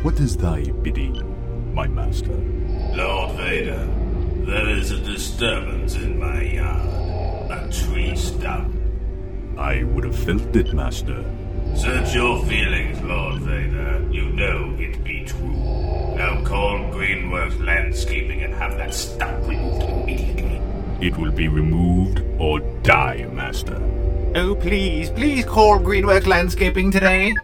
What is thy bidding, my master? Lord Vader, there is a disturbance in my yard. A tree stump. I would have felt it, master. Search your feelings, Lord Vader. You know it be true. Now call Greenworks Landscaping and have that stump removed immediately. It will be removed or die, master. Oh, please call Greenworks Landscaping today.